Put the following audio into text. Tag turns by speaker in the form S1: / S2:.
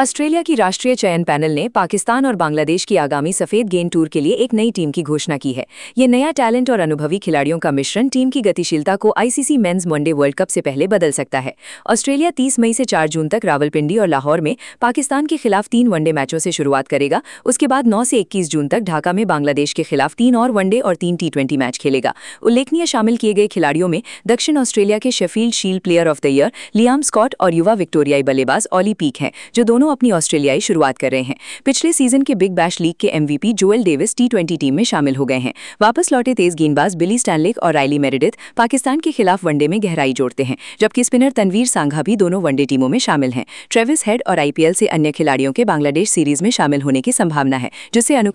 S1: Australia की राष्ट्रीय चयन पैनल ने पाकिस्तान और बांग्लादेश की आगामी सफेद गेंद टूर के लिए एक नई टीम की घोषणा की है। ये नया टैलेंट और अनुभवी खिलाड़ियों का मिश्रण टीम की गतिशीलता को ICC men's one day world cup से पहले बदल सकता है। ऑस्ट्रेलिया 30 मई से 4 जून तक रावलपिंडी और लाहौर में पाकिस्तान के खिलाफ 3 वनडे मैचों से शुरुआत करेगा। उसके बाद 9 से 21 जून तक ढाका में बांग्लादेश के खिलाफ 3 और वनडे और 3 टी20 मैच खेलेगा। उल्लेखनीय शामिल किए गए खिलाड़ियों में दक्षिण ऑस्ट्रेलिया के Sheffield Shield player of the year Liam Scott और युवा विक्टोरियाई बल्लेबाज ऑली पीक हैं, जो दोनों अपनी ऑस्ट्रेलियाई शुरुआत कर रहे हैं। पिछले सीजन के बिग बैश लीग के एमवीपी जोएल डेविस टी20 टीम में शामिल हो गए हैं। वापस लौटे तेज गेंदबाज बिली स्टैनलिक और राइली मेरेडिथ पाकिस्तान के खिलाफ वनडे में गहराई जोड़ते हैं, जबकि स्पिनर तनवीर सांघा भी दोनों वनडे टीमों में शामिल हैं। ट्रेविस हेड और आईपीएल से अन्य खिलाड़ियों के बांग्लादेश सीरीज में शामिल होने की संभावना है, जिससे